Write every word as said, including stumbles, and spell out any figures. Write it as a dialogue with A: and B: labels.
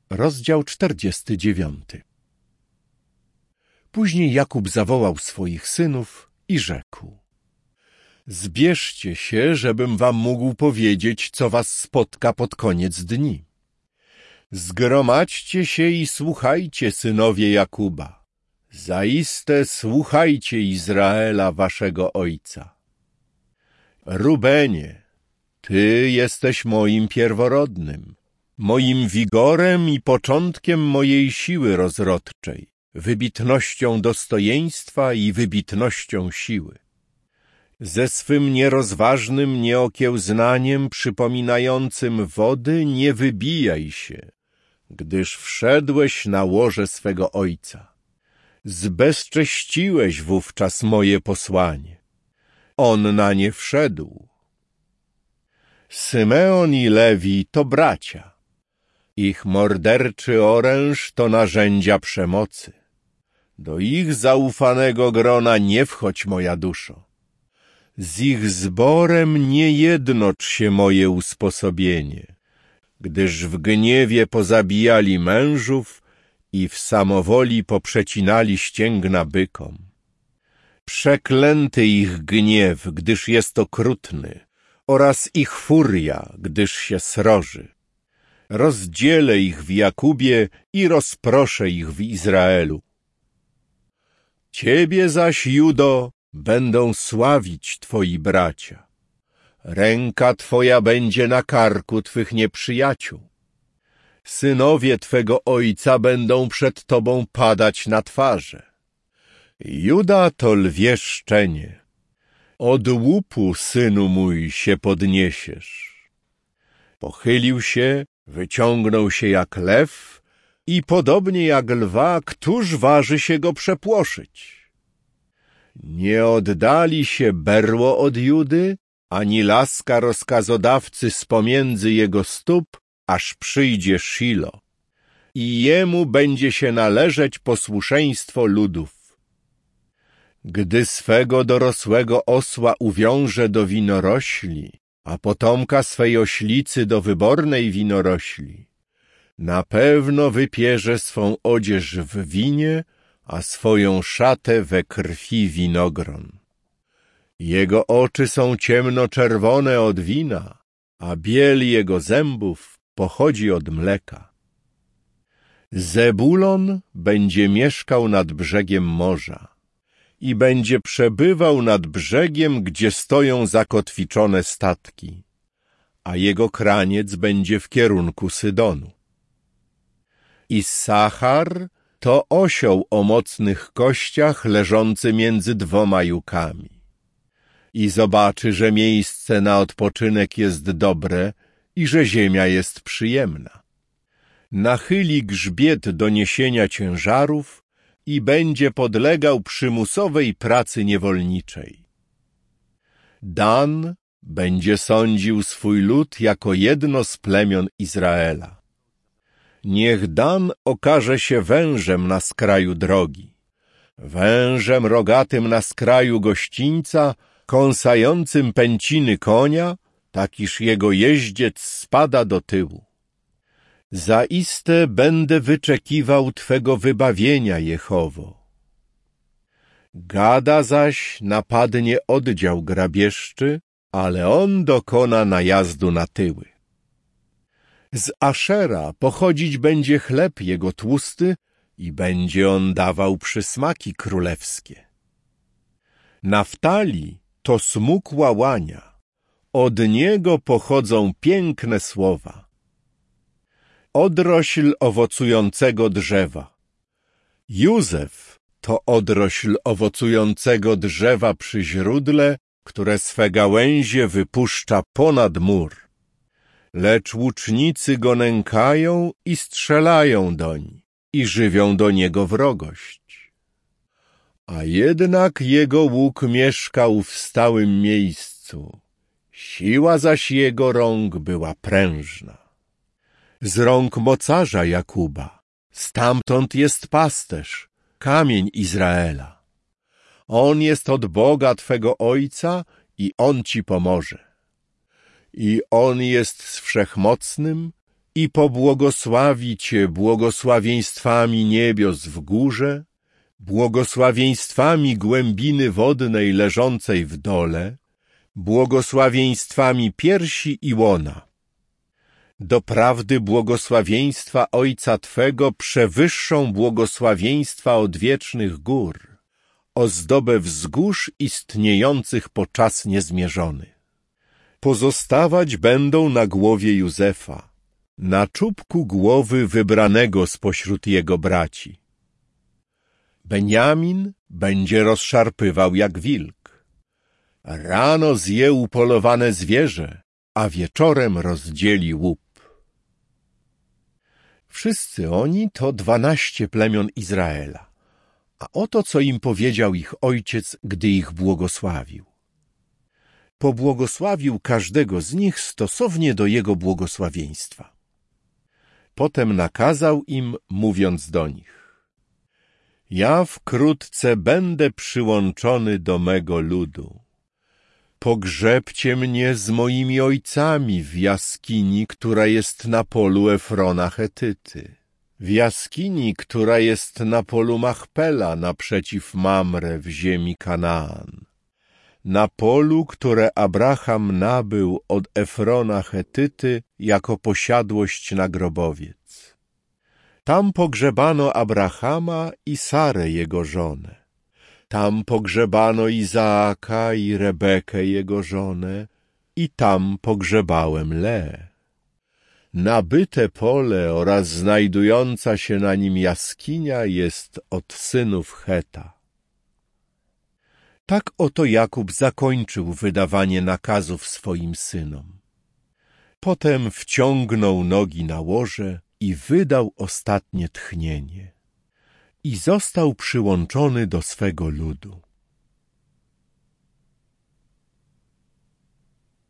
A: Rozdział czterdziesty dziewiąty. Później Jakub zawołał swoich synów i rzekł: Zbierzcie się, żebym wam mógł powiedzieć, co was spotka pod koniec dni. Zgromadźcie się i słuchajcie, synowie Jakuba. Zaiste słuchajcie Izraela, waszego ojca. Rubenie, ty jesteś moim pierworodnym, moim wigorem i początkiem mojej siły rozrodczej, wybitnością dostojeństwa i wybitnością siły. Ze swym nierozważnym nieokiełznaniem przypominającym wody nie wybijaj się, gdyż wszedłeś na łoże swego ojca. Zbezcześciłeś wówczas moje posłanie. On na nie wszedł. Symeon i Lewi to bracia. Ich morderczy oręż to narzędzia przemocy. Do ich zaufanego grona nie wchodź, moja duszo. Z ich zborem nie jednocz się, moje usposobienie, gdyż w gniewie pozabijali mężów i w samowoli poprzecinali ścięgna bykom. Przeklęty ich gniew, gdyż jest okrutny, oraz ich furia, gdyż się sroży. Rozdzielę ich w Jakubie i rozproszę ich w Izraelu. Ciebie zaś, Judo, będą sławić twoi bracia. Ręka twoja będzie na karku twych nieprzyjaciół. Synowie twego ojca będą przed tobą padać na twarze. Juda to lwie szczenie. Od łupu, synu mój, się podniesiesz. Pochylił się, wyciągnął się jak lew i podobnie jak lwa, któż waży się go przepłoszyć? Nie oddali się berło od Judy, ani laska rozkazodawcy z pomiędzy jego stóp, aż przyjdzie Shilo. I jemu będzie się należeć posłuszeństwo ludów. Gdy swego dorosłego osła uwiąże do winorośli, a potomka swej oślicy do wybornej winorośli, na pewno wypierze swą odzież w winie, a swoją szatę we krwi winogron. Jego oczy są ciemnoczerwone od wina, a biel jego zębów pochodzi od mleka. Zebulon będzie mieszkał nad brzegiem morza i będzie przebywał nad brzegiem, gdzie stoją zakotwiczone statki, a jego kraniec będzie w kierunku Sydonu. Issachar to osioł o mocnych kościach leżący między dwoma jukami. I zobaczy, że miejsce na odpoczynek jest dobre i że ziemia jest przyjemna. Nachyli grzbiet do niesienia ciężarów i będzie podlegał przymusowej pracy niewolniczej. Dan będzie sądził swój lud jako jedno z plemion Izraela. Niech Dan okaże się wężem na skraju drogi, wężem rogatym na skraju gościńca, kąsającym pęciny konia, tak iż jego jeździec spada do tyłu. Zaiste będę wyczekiwał twego wybawienia, Jehowo. Gada zaś napadnie oddział grabieżczy, ale on dokona najazdu na tyły. Z Ashera pochodzić będzie chleb jego tłusty i będzie on dawał przysmaki królewskie. Naftali to smukła łania, od niego pochodzą piękne słowa. Odrośl owocującego drzewa. Józef to odrośl owocującego drzewa przy źródle, które swe gałęzie wypuszcza ponad mur. Lecz łucznicy go nękają i strzelają doń i żywią do niego wrogość. A jednak jego łuk mieszkał w stałym miejscu, siła zaś jego rąk była prężna. Z rąk mocarza Jakuba, stamtąd jest pasterz, kamień Izraela. On jest od Boga twego ojca i on ci pomoże. I on jest z Wszechmocnym i pobłogosławi cię błogosławieństwami niebios w górze, błogosławieństwami głębiny wodnej leżącej w dole, błogosławieństwami piersi i łona. Doprawdy błogosławieństwa Ojca Twego przewyższą błogosławieństwa odwiecznych gór, ozdobę wzgórz istniejących po czas niezmierzony. Pozostawać będą na głowie Józefa, na czubku głowy wybranego spośród jego braci. Beniamin będzie rozszarpywał jak wilk. Rano zje upolowane zwierzę, a wieczorem rozdzieli łup. Wszyscy oni to dwanaście plemion Izraela, a oto co im powiedział ich ojciec, gdy ich błogosławił. Pobłogosławił każdego z nich stosownie do jego błogosławieństwa. Potem nakazał im, mówiąc do nich: ja wkrótce będę przyłączony do mego ludu. Pogrzebcie mnie z moimi ojcami w jaskini, która jest na polu Efrona Chetyty, w jaskini, która jest na polu Machpela naprzeciw Mamre w ziemi Kanaan, na polu, które Abraham nabył od Efrona Chetyty jako posiadłość na grobowiec. Tam pogrzebano Abrahama i Sarę jego żonę. Tam pogrzebano Izaaka i Rebekę jego żonę i tam pogrzebałem Leę. Nabyte pole oraz znajdująca się na nim jaskinia jest od synów Cheta. Tak oto Jakub zakończył wydawanie nakazów swoim synom. Potem wciągnął nogi na łoże i wydał ostatnie tchnienie. I został przyłączony do swego ludu.